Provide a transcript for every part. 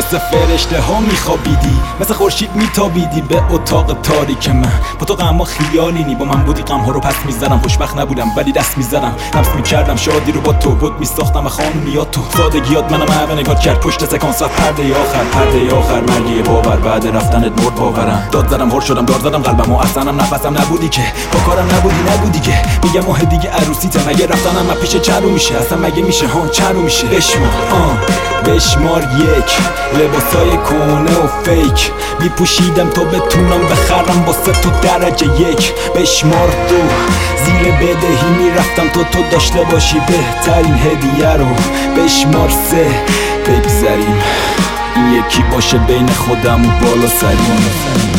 واسه فرشته ها میخوابیدی، مثل خورشید میتابیدی به اتاق تاریک من. با تو غم ها خیالی نی، با من بودی غم ها رو پس میزدم. خوشبخت نبودم ولی دست میزدم، نفس میکردم شادی رو با تو. بود میساختم خانونیات تو، سادگیات منم همه نگاه کرد پشت سکانس و پرده آخر مرگی باور. بعد رفتنت مرد باورم، داد زدم هر شدم دار زدم قلبم و اصلا نفسم نبودی که، با کارم نبودی که. میگم ماه دیگه عروسیته، مگه رفتنم من پیش چرو میشه؟ اصلا مگه میشه هان چرو میشه؟ بشمار یک لباسای کونه و فیک میپوشیدم تا بتونم بخرم واسه تو درجه یک. بشمار دو زیر بدهی میرفتم تو داشته باشی بهترین هدیه رو. بشمار سه بگذریم این یکی باشه بین خودم و بالا سریم.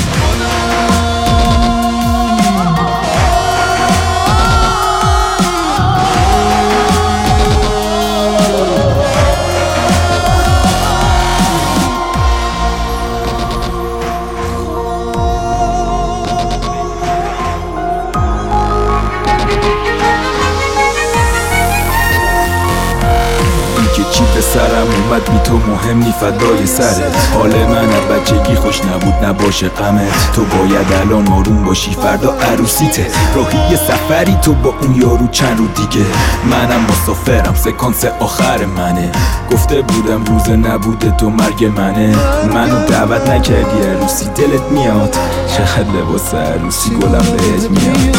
چی به سرم اومد بی تو مهم نی فدای سرت. حال من از بچگی خوش نبود نباشه غمت. تو باید الان آروم باشی فردا عروسیته. راهی سفری تو با اون یارو چند رو دیگه. منم مسافرم سکانس آخر منه. گفته بودم روز نبوده تو مرگ منه. منو دعوت نکردی عروسی دلت میاد. چقدر لباس عروسی گلم بهت میاد.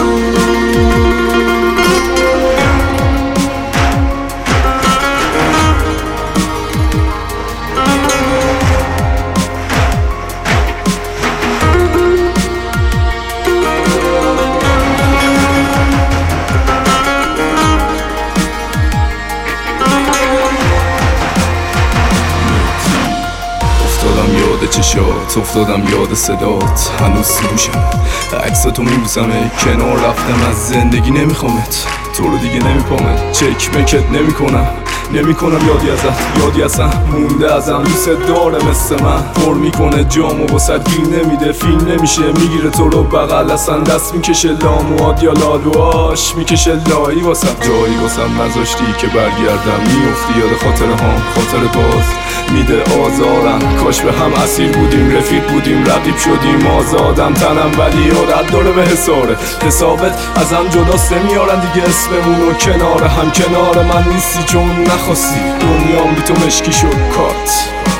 یاد چشات افتادم یاد صدات هنوز سروشم عکساتو میبوسم کنار رفتم از زندگی نمیخوامت تو رو دیگه نمیپامت چک مکت نمیکنم یادی ازم مونده ازم دوست داره مثل من پر میکنه جامو واسد گیر نمیده فیل نمیشه میگیره تو رو بغل اصلا دست میکشه لاموات یا لالواش میکشه لایی واسم جایی واسم نذاشتی که برگردم میافتی یاد خاطر باز میده آزارم کاش به هم اسیر بودیم رفیق بودیم رقیب شدیم آزادم تنم ولی یادت داره به حسابت ازم جداست نمیارن دیگه اسممونو کنار من نیستی چون نخواستی دنیام بی تو مشکی شد کات